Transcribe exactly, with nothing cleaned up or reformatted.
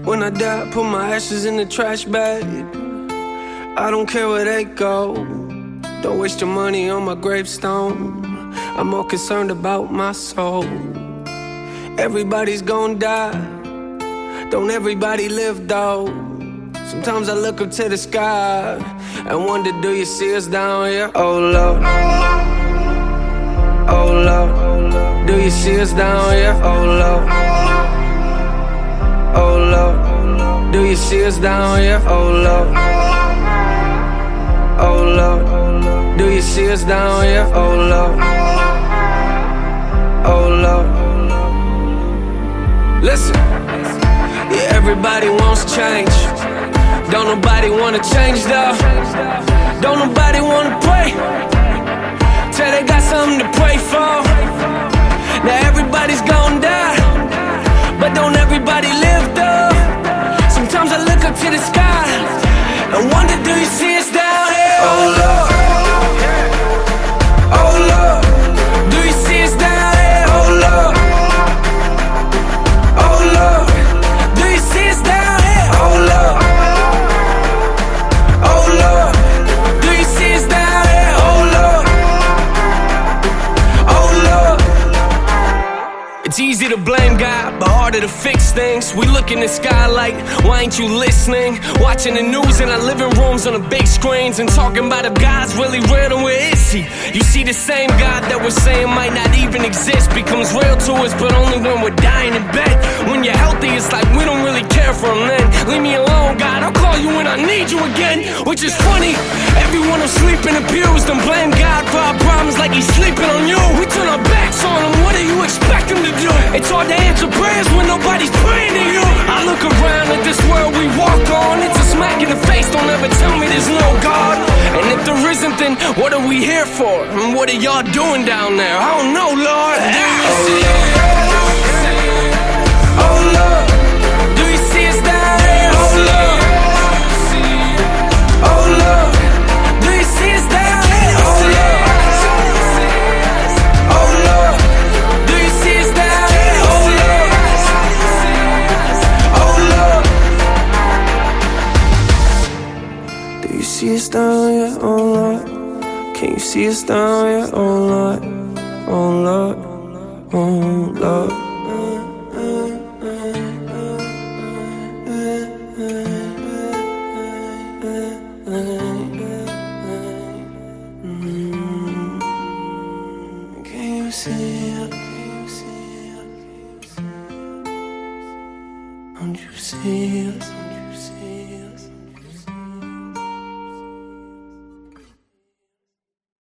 When I die, put my ashes in the trash bag. I don't care where they go. Don't waste your money on my gravestone. I'm more concerned about my soul. Everybody's gonna die. Don't everybody live though? Sometimes I look up to the sky and wonder, do you see us down here? Oh Lord, oh Lord, do you see us down here? Oh Lord, oh Lord, do you see us down here? Oh Lord, oh Lord, do you see us down here? Oh Lord, oh Lord. Listen, yeah, everybody wants change. Don't nobody wanna change though. Don't nobody wanna pray till they got something to pray for. Now everybody's gonna die, but don't everybody live though? Sometimes I look up to the sky and wonder, do you see us down here? Oh Lord, oh Lord, do you see us down here? Oh Lord, oh Lord, do you see us down here? Oh Lord, oh Lord, do you see us down here? Oh Lord, oh Lord. It's easy to blame God, but harder to fix things. We look in the sky like, why ain't you listening? Watching the news in our living rooms on the big screens and talking about if God's really real, and where is he? You see, the same God that we're saying might not even exist becomes real to us, but only when we're dying in bed. When you're healthy, it's like we don't really care for him then. Leave me alone, God, I'll call you when I need you again. Which is funny, everyone who's sleeping abused and blame God for our problems like he's sleeping on you. We turn our backs on him, what do you expect him to do? It's hard to answer prayers when nobody's praying to you. I look around at this world we walk on. It's a smack in the face, don't ever tell me there's no God. And if there isn't, then what are we here for? And what are y'all doing down there? I don't know, Lord. Do you see it? Oh Lord, do you see us down here? Oh Lord, oh Lord, do you see us down here? Oh Lord, oh Lord, do you see us down here? Oh Lord, oh Lord, do you see us down here? Oh Lord, can you see us down here? Oh Lord, oh Lord, oh Lord. Can you see it? Don't you see it?